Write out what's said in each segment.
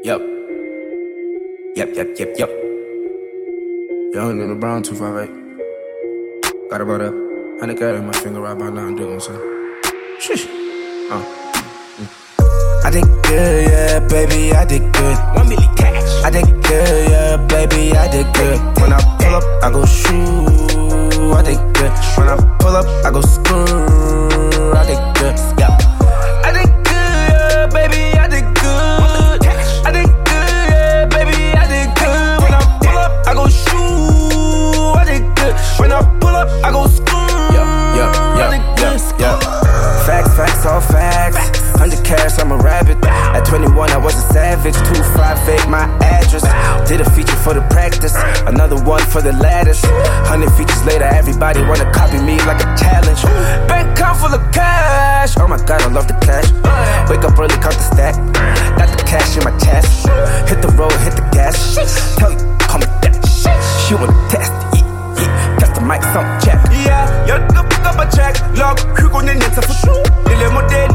Yup. Yup. Young nigga Brown 258. Got about a 100 cat in my finger right by now. I'm doing something. Sheesh. I did good, yeah, baby, I did good. 1 million cash. I did good, yeah, baby, I did good. When I pull up, I go shoot. I did good. When I pull up, I go screw. I did good, yeah. I did good, yeah, baby, I did good. I did good, yeah, baby, I did good. When I pull up, I go shoot. I did good. When I pull up, I go screw. I did good, yeah. Facts, all facts. 100 cash, I'm a rabbit. At 21, I was a savage. 258, my address. Did a feature for the practice, another one for the ladders. 100 features later, everybody wanna copy me like a challenge. Bank account full of cash. Oh my god, I love the cash. Wake up early, count the stack. Got the cash in my chest. Hit the road, hit the gas. Tell you, call me that. She wanna test, yeah. Got the mic, some check. Yeah, jag pick up a check. Log, Hugo Ninja for sure. Lille modell.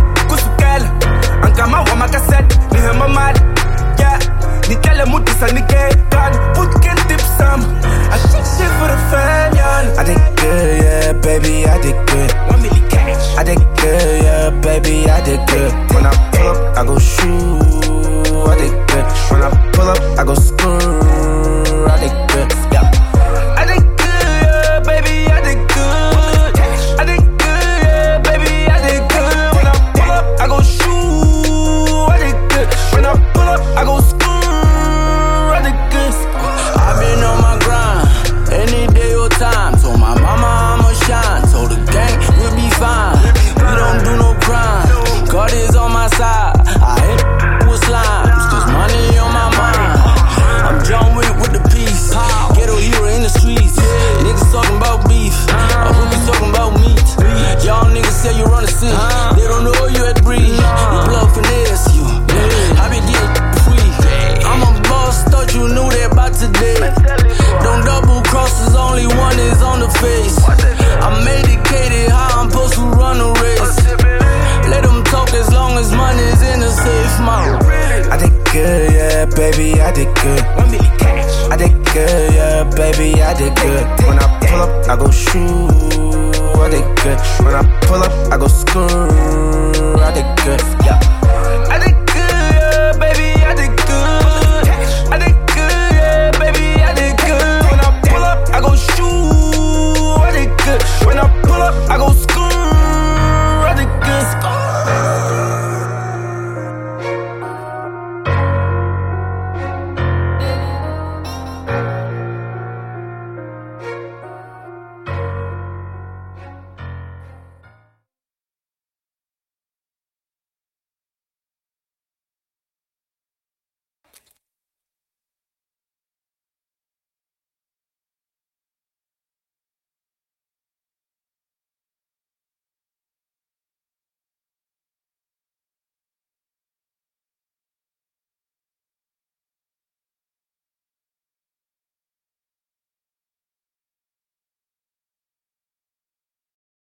Angama wa makaset, ni hema mad. Yeah, ni kale mutisa ni gay. God, put can dip some. I shit for the fam, yeah. I did good, yeah, baby, I did good. 1 million cash. I did good, yeah, baby, I did good. When I pull up, I go shoot. I did good. When I pull up, I go screw. I did good, yeah. I did good, yeah, baby, I did good. I did good, yeah, baby, I did good. When I pull up, I go shoot. When I pull up, I go screw. I did good. I've been on my grind, any day or time. Told my mama I'ma shine. Told the gang we'll be fine. We don't do no crime. God is on my side. I hit with slimes, cause money on my mind. I'm John Wick with the peace. Ghetto hero in the streets. Niggas talking about beef. I hope you talking about meat. Y'all niggas say you run the city. They don't know you at breed. The blood finesse you. I be getting free. I'm a boss, thought you knew that by today. Don't double crosses, only one is on the face. I'm educated, how I'm supposed to run a race. Let them talk as long as money's in a safe mouth. I did good, yeah, baby, I did good. 1 million cash. I did good, yeah, baby, I did good. When I pull up, I go shoot. I did good. When I pull up, I go screw. I did good, yeah.